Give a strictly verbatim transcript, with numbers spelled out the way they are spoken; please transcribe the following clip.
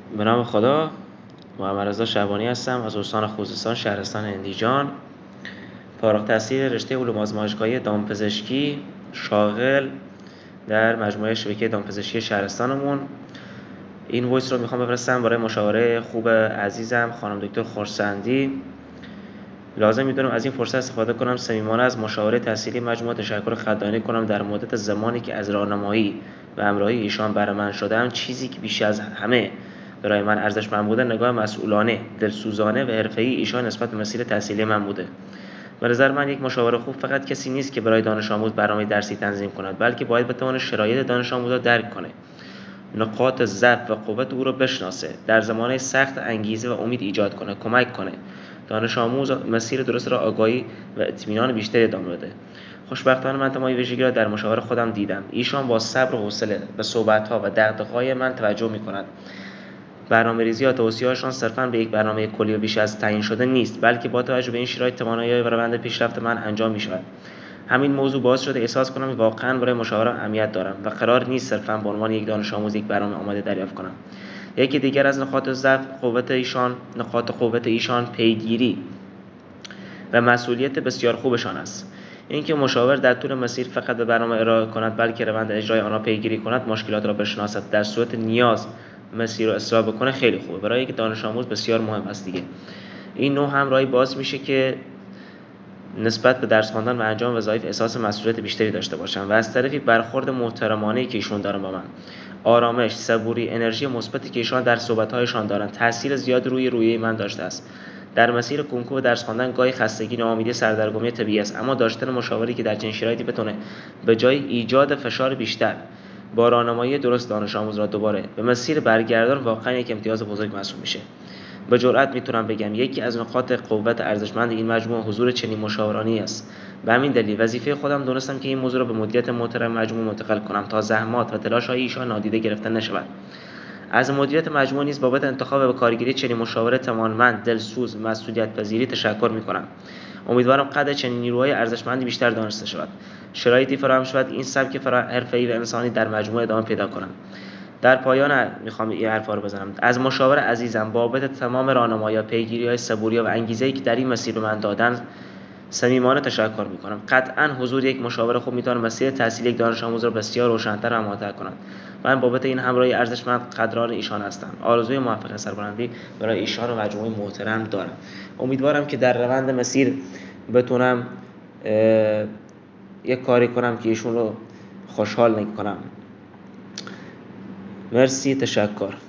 به نام خدا. محمد رضا شعبانی هستم از استان خوزستان، شهرستان اندیجان. فارغ التحصیل رشته علوم آزمایشگاهی دامپزشکی، شاغل در مجموعه شبکه دامپزشکی شهرستانمون. این وایس رو میخوام بفرستم برای مشاوره خوب عزیزم خانم دکتر خورسندی. لازم میدونم از این فرصت استفاده کنم صمیمانه از مشاوره تحصیلی مجموعه تشکر خدایانه کنم در مدت زمانی که از راهنمایی و همراهی ایشان برای من شدم. چیزی که بیش از همه برای من ارزشمند بوده نگاه مسئولانه، دلسوزانه و حرفه‌ای ایشان نسبت به مسیر تحصیلی من بوده. به نظر من یک مشاور خوب فقط کسی نیست که برای دانش آموز برنامه درسی تنظیم کند، بلکه باید بتواند شرایط دانش آموز را درک کنه، نقاط ضعف و قوت او را بشناسه، در زمانه سخت انگیزه و امید ایجاد کنه، کمک کنه دانش آموز مسیر درست را آگاهی و اطمینان بیشتری ادامه بده. خوشبختانه من تمام ویژگی را در مشاور خودم دیدم. ایشان با صبر و حوصله به صحبت‌ها و دغدغه‌های من توجه می‌کند. برنامه‌ریزی یا توصیه‌هاشان صرفاً به یک برنامه کلی و بیش از تعیین شده نیست، بلکه با توجه به این شرایط توانایی و روند پیشرفت من انجام می‌شود. همین موضوع باعث شده احساس کنم واقعاً برای مشاوره اهمیت دارم و قرار نیست صرفاً به عنوان یک دانش آموز یک برنامه آماده دریافت کنم. یکی دیگر از نقاط ضعف قوت ایشان نقاط قوت ایشان پیگیری و مسئولیت بسیار خوبشان است. اینکه مشاور در طول مسیر فقط به برنامه ارائه کند، بلکه روند اجرای آن را پیگیری کند، مشکلات را بشناسد، در صورت نیاز مسیر را اصلاح بکنه، خیلی خوبه. برای یک دانش آموز بسیار مهم است دیگه. این نوع همراهی باعث میشه که نسبت به درس خواندن و انجام وظایف احساس مسئولیت بیشتری داشته باشم و از طرفی برخورد محترمانه‌ای که ایشون دارن با من، آرامش، صبوری، انرژی مثبتی که ایشان در صحبت‌هایشان دارن تاثیر زیاد روی رویه من داشته است. در مسیر کنکور و درس خواندن گاهی خستگی، ناامیدی، سردرگمی طبیعی است، اما داشتن مشاوری که در چنین شرایطی بتونه به جای ایجاد فشار بیشتر با راهنمایی درست دانش آموز را دوباره به مسیر برگردان، واقعا یک امتیاز بزرگ محسوب میشه. به جرئت میتونم بگم یکی از نقاط قوت ارزشمند این مجموعه حضور چنین مشاورانی است. به همین دلیل وظیفه خودم دونستم که این موضوع را به مدیریت محترم مجموعه منتقل کنم تا زحمات و تلاش‌های ایشان نادیده گرفته نشود. از مدیریت مجموعه نیز بابت انتخاب و کارگیری چنین مشاور توانمند، دلسوز، مسئولیت‌پذیری تشکر می‌کنم. امیدوارم قدر چنین نیروهای ارزشمندی بیشتر دانسته شود، شرایطی فراهم شود این سبک حرفه‌ای و انسانی در مجموعه ادامه پیدا کنم. در پایان میخوام این حرفا رو بزنم. از مشاور عزیزم بابت تمام راهنمایی، پیگیری‌های صبوری و انگیزه‌ای که در این مسیر به من دادن صمیمانه تشکر می‌کنم. قطعاً حضور یک مشاور خوب می‌تواند مسیر تحصیلی یک دانش آموز را بسیار روشن‌تر و امان‌تر کند. من بابت این همراهی ارزشمند قدردان ایشان هستم. آرزوی موفقیت سربلندی برای ایشان و مجموعه محترم دارم. امیدوارم که در روند مسیر بتونم یک کاری کنم که ایشون رو خوشحال نکنم. مرسی، تشکر.